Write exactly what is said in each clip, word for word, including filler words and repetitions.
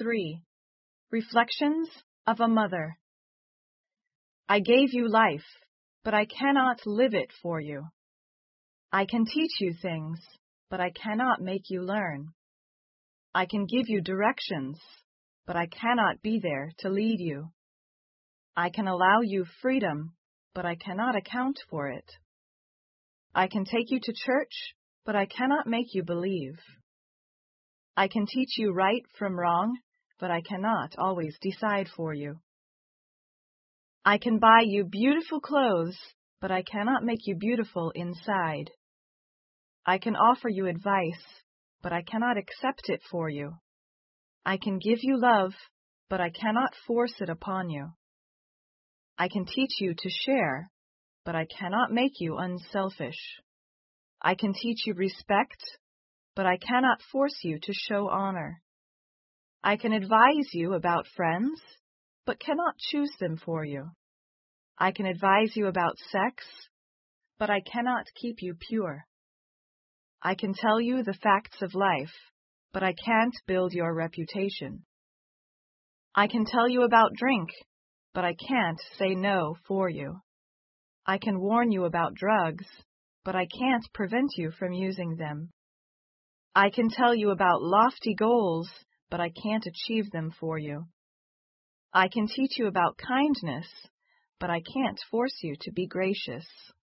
three. Reflections of a Mother. I gave you life, but I cannot live it for you. I can teach you things, but I cannot make you learn. I can give you directions, but I cannot be there to lead you. I can allow you freedom, but I cannot account for it. I can take you to church, but I cannot make you believe. I can teach you right from wrong, but I cannot always decide for you. I can buy you beautiful clothes, but I cannot make you beautiful inside. I can offer you advice, but I cannot accept it for you. I can give you love, but I cannot force it upon you. I can teach you to share, but I cannot make you unselfish. I can teach you respect, but I cannot force you to show honor. I can advise you about friends, but cannot choose them for you. I can advise you about sex, but I cannot keep you pure. I can tell you the facts of life, but I can't build your reputation. I can tell you about drink, but I can't say no for you. I can warn you about drugs, but I can't prevent you from using them. I can tell you about lofty goals, but I can't achieve them for you. I can teach you about kindness, but I can't force you to be gracious.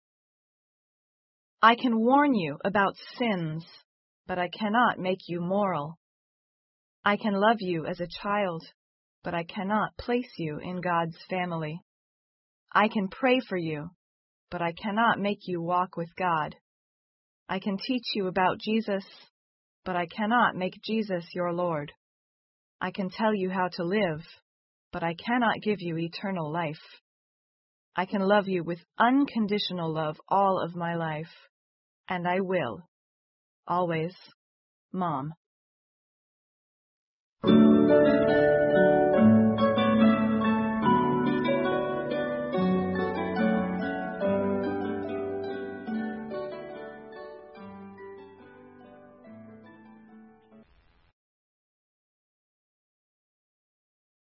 I can warn you about sins, but I cannot make you moral. I can love you as a child, but I cannot place you in God's family. I can pray for you, but I cannot make you walk with God. I can teach you about Jesus, but I cannot make Jesus your Lord. I can tell you how to live, but I cannot give you eternal life. I can love you with unconditional love all of my life, and I will. Always, Mom.